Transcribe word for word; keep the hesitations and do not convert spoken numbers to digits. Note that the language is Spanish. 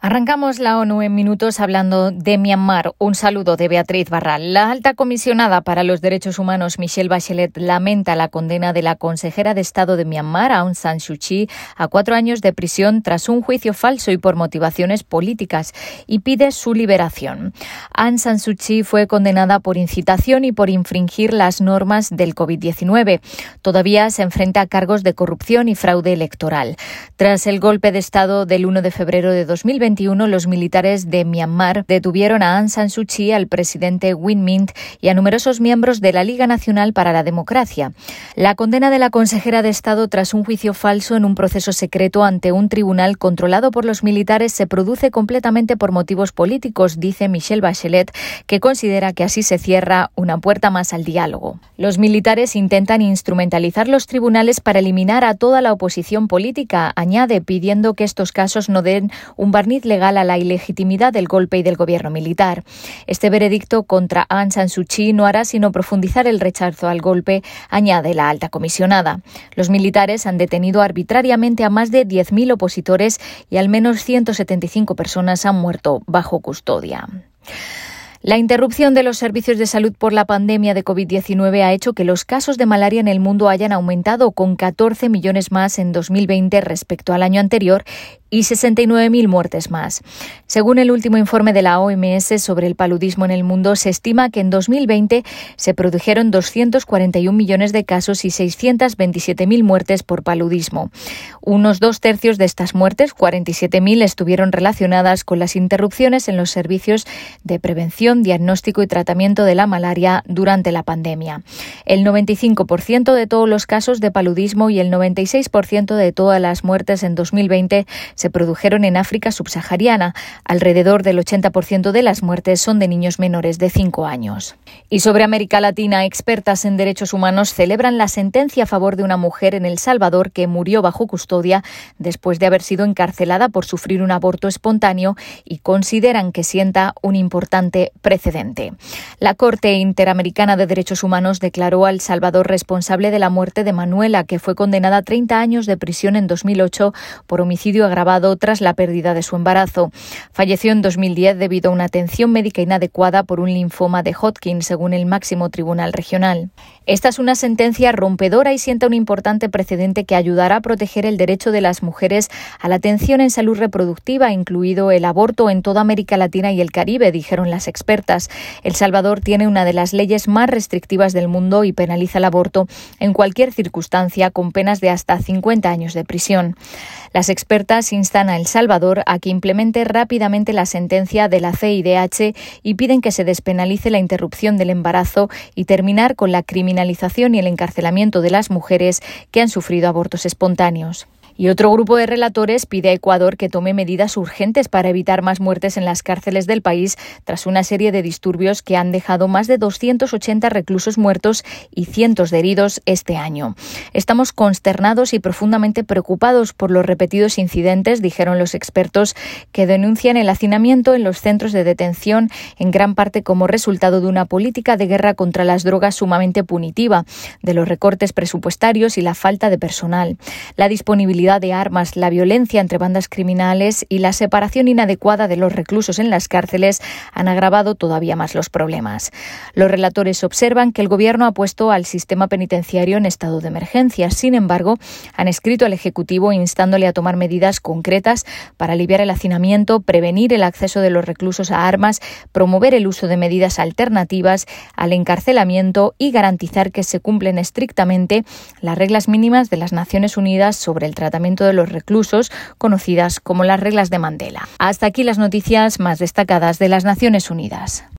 Arrancamos la ONU en minutos hablando de Myanmar. Un saludo de Beatriz Barral. La alta comisionada para los derechos humanos, Michelle Bachelet, lamenta la condena de la consejera de Estado de Myanmar, Aung San Suu Kyi, a cuatro años de prisión tras un juicio falso y por motivaciones políticas, y pide su liberación. Aung San Suu Kyi fue condenada por incitación y por infringir las normas del COVID diecinueve. Todavía se enfrenta a cargos de corrupción y fraude electoral. Tras el golpe de Estado del uno de febrero de dos mil veinte, los militares de Myanmar detuvieron a Aung San Suu Kyi, al presidente Win Myint y a numerosos miembros de la Liga Nacional para la Democracia. La condena de la consejera de Estado tras un juicio falso en un proceso secreto ante un tribunal controlado por los militares se produce completamente por motivos políticos, dice Michelle Bachelet, que considera que así se cierra una puerta más al diálogo. Los militares intentan instrumentalizar los tribunales para eliminar a toda la oposición política, añade, pidiendo que estos casos no den un barniz legal a la ilegitimidad del golpe y del gobierno militar. Este veredicto contra Aung San Suu Kyi no hará sino profundizar el rechazo al golpe, añade la alta comisionada. Los militares han detenido arbitrariamente a más de diez mil opositores y al menos ciento setenta y cinco personas han muerto bajo custodia. La interrupción de los servicios de salud por la pandemia de COVID diecinueve ha hecho que los casos de malaria en el mundo hayan aumentado con catorce millones más en dos mil veinte respecto al año anterior y sesenta y nueve mil muertes más. Según el último informe de la O M S sobre el paludismo en el mundo, se estima que en dos mil veinte se produjeron doscientos cuarenta y un millones de casos y seiscientas veintisiete mil muertes por paludismo. Unos dos tercios de estas muertes, cuarenta y siete mil, estuvieron relacionadas con las interrupciones en los servicios de prevención, diagnóstico y tratamiento de la malaria durante la pandemia. El noventa y cinco por ciento de todos los casos de paludismo y el noventa y seis por ciento de todas las muertes en dos mil veinte se produjeron en África subsahariana. Alrededor del ochenta por ciento de las muertes son de niños menores de cinco años. Y sobre América Latina, expertas en derechos humanos celebran la sentencia a favor de una mujer en El Salvador que murió bajo custodia después de haber sido encarcelada por sufrir un aborto espontáneo y consideran que sienta un importante precedente. La Corte Interamericana de Derechos Humanos declaró a El Salvador responsable de la muerte de Manuela, que fue condenada a treinta años de prisión en dos mil ocho por homicidio agravado tras la pérdida de su embarazo. Falleció en dos mil diez debido a una atención médica inadecuada por un linfoma de Hodgkin, según el máximo tribunal regional. Esta es una sentencia rompedora y sienta un importante precedente que ayudará a proteger el derecho de las mujeres a la atención en salud reproductiva, incluido el aborto en toda América Latina y el Caribe, dijeron las expertas. El Salvador tiene una de las leyes más restrictivas del mundo y penaliza el aborto en cualquier circunstancia con penas de hasta cincuenta años de prisión. Las expertas instan a El Salvador a que implemente rápidamente la sentencia de la C I D H y piden que se despenalice la interrupción del embarazo y terminar con la criminalización y el encarcelamiento de las mujeres que han sufrido abortos espontáneos. Y otro grupo de relatores pide a Ecuador que tome medidas urgentes para evitar más muertes en las cárceles del país tras una serie de disturbios que han dejado más de doscientos ochenta reclusos muertos y cientos de heridos este año. Estamos consternados y profundamente preocupados por los repetidos incidentes, dijeron los expertos, que denuncian el hacinamiento en los centros de detención, en gran parte como resultado de una política de guerra contra las drogas sumamente punitiva, de los recortes presupuestarios y la falta de personal. La disponibilidad de armas, la violencia entre bandas criminales y la separación inadecuada de los reclusos en las cárceles han agravado todavía más los problemas. Los relatores observan que el gobierno ha puesto al sistema penitenciario en estado de emergencia. Sin embargo, han escrito al Ejecutivo instándole a tomar medidas concretas para aliviar el hacinamiento, prevenir el acceso de los reclusos a armas, promover el uso de medidas alternativas al encarcelamiento y garantizar que se cumplen estrictamente las reglas mínimas de las Naciones Unidas sobre el tratamiento de los reclusos, conocidas como las reglas de Mandela. Hasta aquí las noticias más destacadas de las Naciones Unidas.